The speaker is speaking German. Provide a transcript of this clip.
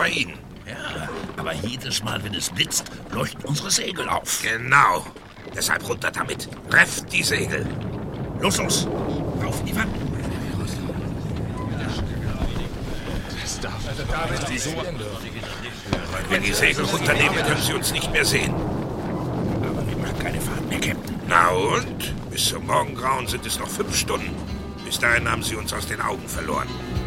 bei Ihnen. Ja, aber jedes Mal, wenn es blitzt, leuchten unsere Segel auf. Genau. Deshalb runter damit. Trefft die Segel. Los, auf in die Wand. Wenn die Segel runternehmen, können Sie uns nicht mehr sehen. Aber wir machen keine Fahrt mehr, Captain. Na und? Bis zum Morgengrauen sind es noch 5 Stunden. Bis dahin haben Sie uns aus den Augen verloren.